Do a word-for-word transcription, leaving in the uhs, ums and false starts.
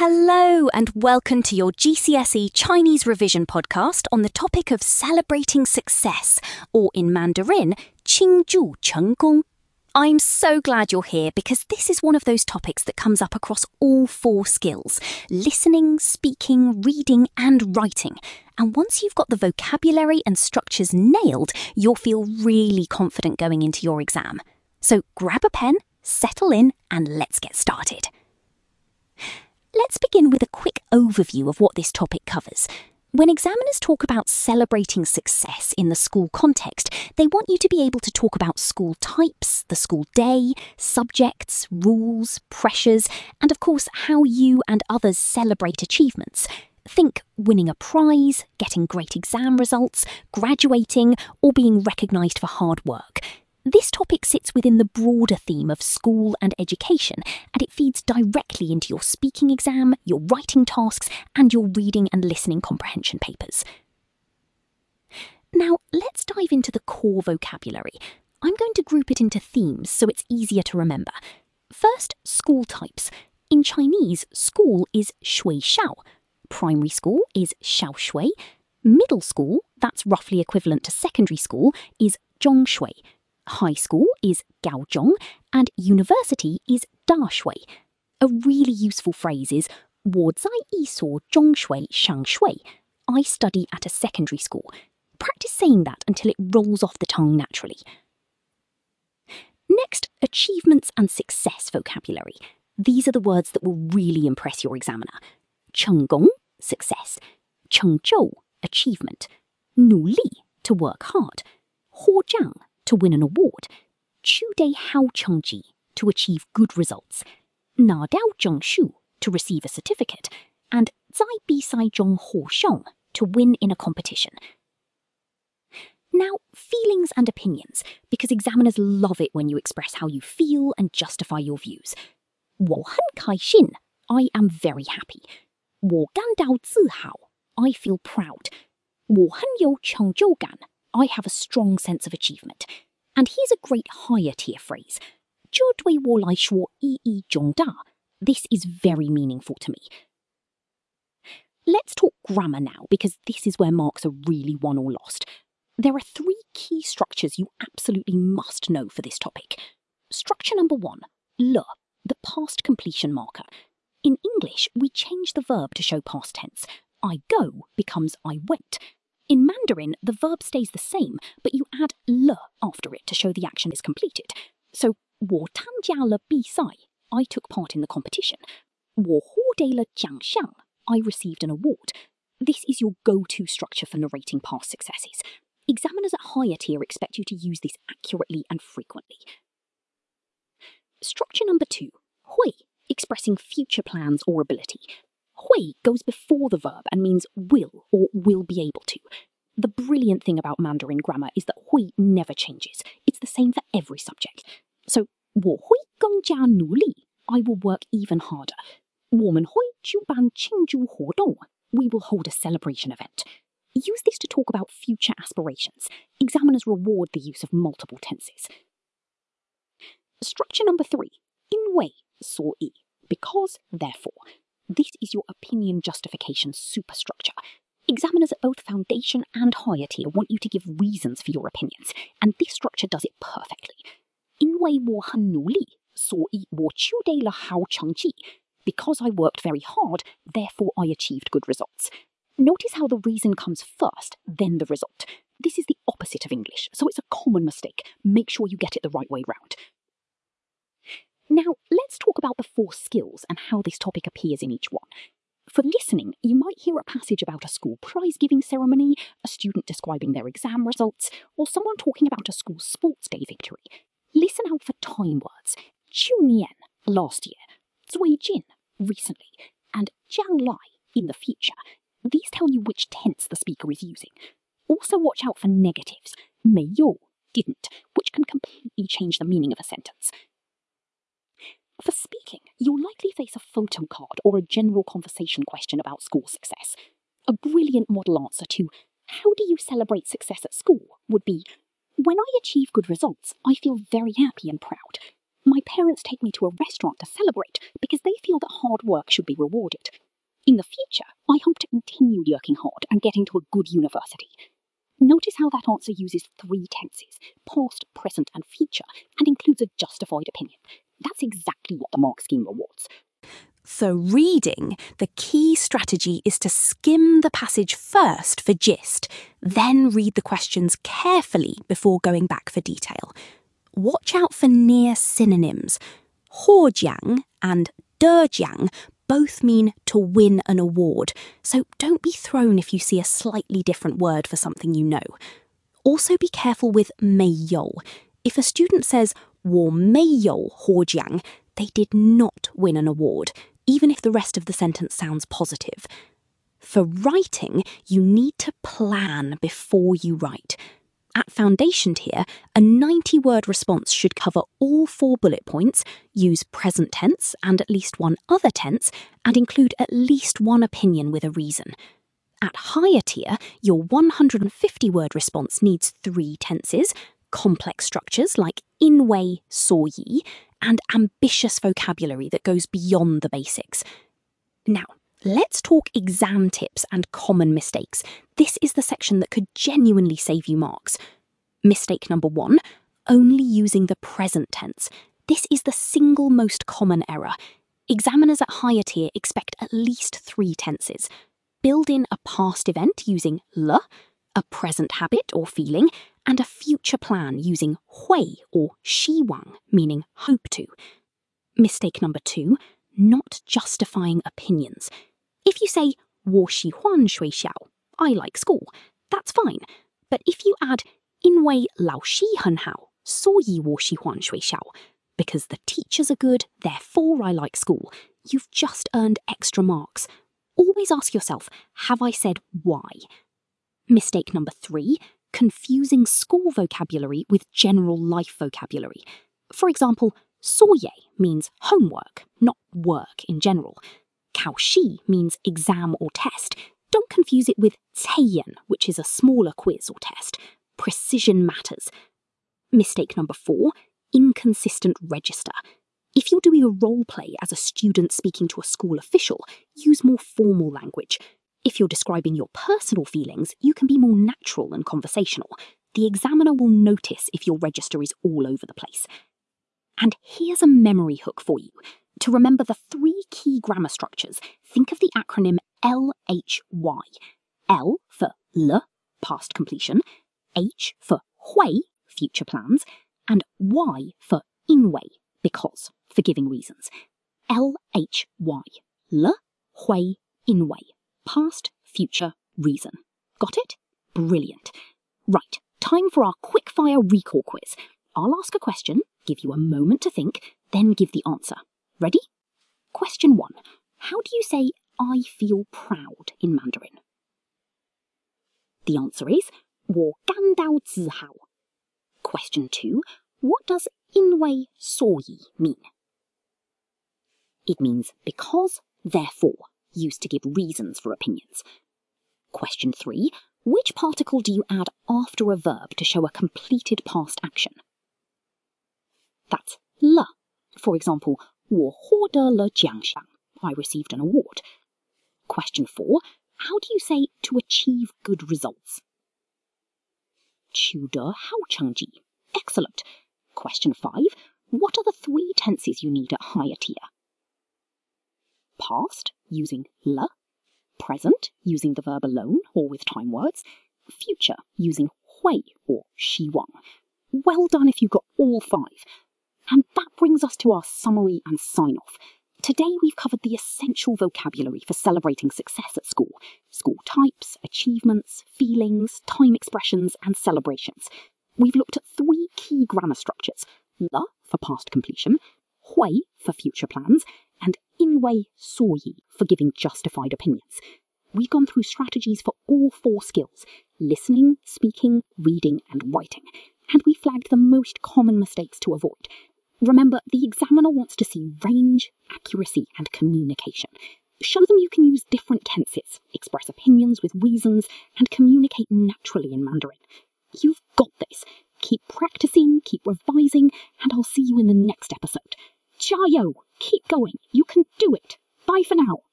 Hello and welcome to your G C S E Chinese Revision podcast on the topic of celebrating success, or in Mandarin, 庆祝成功. I'm so glad you're here because this is one of those topics that comes up across all four skills: listening, speaking, reading and writing. And once you've got the vocabulary and structures nailed, you'll feel really confident going into your exam. So grab a pen, settle in and let's get started. Let's begin with a quick overview of what this topic covers. When examiners talk about celebrating success in the school context, they want you to be able to talk about school types, the school day, subjects, rules, pressures, and of course how you and others celebrate achievements. Think winning a prize, getting great exam results, graduating, or being recognised for hard work. This topic sits within the broader theme of school and education, and it feeds directly into your speaking exam, your writing tasks, and your reading and listening comprehension papers. Now, let's dive into the core vocabulary. I'm going to group it into themes so it's easier to remember. First, school types. In Chinese, school is 学校. Primary school is 小学. Middle school, that's roughly equivalent to secondary school, is 中学. High school is 高中 and university is 大学. A really useful phrase is 我在一所中学上学. I study at a secondary school. Practice saying that until it rolls off the tongue naturally. Next, achievements and success vocabulary. These are the words that will really impress your examiner. 成功, success. 成就, achievement. 努力, to work hard. 获奖, to win an award. 取得好成绩, to achieve good results. 拿到证书, to receive a certificate. And 在比赛中获胜, to win in a competition. Now, feelings and opinions, because examiners love it when you express how you feel and justify your views. 我很开心, I am very happy. 我感到自豪, I feel proud. 我很有成就感, I have a strong sense of achievement. And here's a great higher tier phrase. 这对我来说意义重大. This is very meaningful to me. Let's talk grammar now, because this is where marks are really won or lost. There are three key structures you absolutely must know for this topic. Structure number one, le, the past completion marker. In English, we change the verb to show past tense. I go becomes I went. In Mandarin, the verb stays the same, but you add le after it to show the action is completed. So, 我参加了比赛, I took part in the competition. 我获得了奖项, I received an award. This is your go-to structure for narrating past successes. Examiners at higher tier expect you to use this accurately and frequently. Structure number two, 会, expressing future plans or ability. 会 goes before the verb and means will or will be able to. The brilliant thing about Mandarin grammar is that 会 never changes. It's the same for every subject. So, 我会更加努力, I will work even harder. 我们会举办庆祝活动, we will hold a celebration event. Use this to talk about future aspirations. Examiners reward the use of multiple tenses. Structure number three, 因为, 所以, because, therefore. This is your opinion justification superstructure. Examiners at both foundation and higher tier want you to give reasons for your opinions, and this structure does it perfectly. 因为我很努力, 所以我取得了好成绩. Because I worked very hard, therefore I achieved good results. Notice how the reason comes first, then the result. This is the opposite of English, so it's a common mistake. Make sure you get it the right way round. Now, let's talk about the four skills and how this topic appears in each one. For listening, you might hear a passage about a school prize-giving ceremony, a student describing their exam results, or someone talking about a school sports day victory. Listen out for time words. 去年, last year. 最近, recently. And 将来, in the future. These tell you which tense the speaker is using. Also watch out for negatives. 没有, didn't, which can completely change the meaning of a sentence. For speaking, you'll likely face a photo card or a general conversation question about school success. A brilliant model answer to, how do you celebrate success at school, would be, when I achieve good results, I feel very happy and proud. My parents take me to a restaurant to celebrate because they feel that hard work should be rewarded. In the future, I hope to continue working hard and get into a good university. Notice how that answer uses three tenses, past, present and future, and includes a justified opinion. That's exactly what the mark scheme rewards. For reading, the key strategy is to skim the passage first for gist, then read the questions carefully before going back for detail. Watch out for near synonyms. Huojiang and dejiang both mean to win an award, so don't be thrown if you see a slightly different word for something you know. Also be careful with 没有. If a student says 我没有获奖, they did not win an award, even if the rest of the sentence sounds positive. For writing, you need to plan before you write. At foundation tier, a ninety-word response should cover all four bullet points, use present tense and at least one other tense, and include at least one opinion with a reason. At higher tier, your one hundred fifty word response needs three tenses, complex structures like 因为所以, and ambitious vocabulary that goes beyond the basics. Now, let's talk exam tips and common mistakes. This is the section that could genuinely save you marks. Mistake number one, only using the present tense. This is the single most common error. Examiners at higher tier expect at least three tenses. Build in a past event using 了, a present habit or feeling, and a future plan using 会 or 希望, meaning hope to. Mistake number two, not justifying opinions. If you say 我喜欢学校, I like school, that's fine. But if you add 因为老师很好, 所以我喜欢学校, because the teachers are good, therefore I like school, you've just earned extra marks. Always ask yourself, have I said why? Mistake number three, confusing school vocabulary with general life vocabulary. For example, 作业 means homework, not work in general. 考试 means exam or test. Don't confuse it with 测验, which is a smaller quiz or test. Precision matters. Mistake number four, inconsistent register. If you're doing a role play as a student speaking to a school official, use more formal language. If you're describing your personal feelings, you can be more natural and conversational. The examiner will notice if your register is all over the place. And here's a memory hook for you. To remember the three key grammar structures, think of the acronym L H Y. L for 了, past completion, H for 会, future plans, and Y for 因为, because, for giving reasons. L H Y. 了, 会, 因为. Past, future, reason. Got it? Brilliant. Right, time for our quickfire recall quiz. I'll ask a question, give you a moment to think, then give the answer. Ready? Question one. How do you say I feel proud in Mandarin? The answer is 我感到自豪. Question two. What does 因为所以 mean? It means because, therefore, used to give reasons for opinions. Question three. Which particle do you add after a verb to show a completed past action? That's 了. For example, 我获得了奖项. I received an award. Question four. How do you say to achieve good results? 取得好成绩. Excellent. Question five. What are the three tenses you need at higher tier? Past, using 了. Present, using the verb alone or with time words. Future, using 会 or 希望. Well done if you got all five. And that brings us to our summary and sign-off. Today we've covered the essential vocabulary for celebrating success at school. School types, achievements, feelings, time expressions and celebrations. We've looked at three key grammar structures. 了 for past completion, 会 for future plans, and 因为所以 for giving justified opinions. We've gone through strategies for all four skills: listening, speaking, reading and writing. And we flagged the most common mistakes to avoid. Remember, the examiner wants to see range, accuracy and communication. Show them you can use different tenses, express opinions with reasons, and communicate naturally in Mandarin. You've got this. keep practicing, keep revising, and I'll see you in the next episode. Jiao, keep going. You can do it. Bye for now.